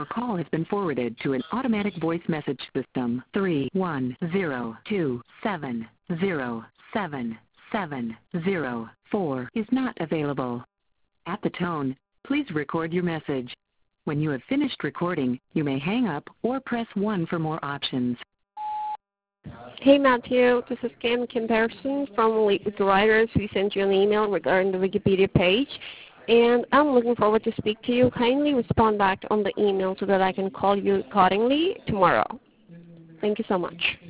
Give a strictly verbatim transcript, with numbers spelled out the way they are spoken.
Your call has been forwarded to an automatic voice message system. three one zero two seven zero seven seven zero four is not available. At the tone, please record your message. When you have finished recording, you may hang up or press one for more options. Hey Matthew, this is Kim Kim Patterson from Lead with the Writers. We sent you an email regarding the Wikipedia page, and I'm looking forward to speak to you. Kindly respond back on the email so that I can call you accordingly tomorrow. Thank you so much.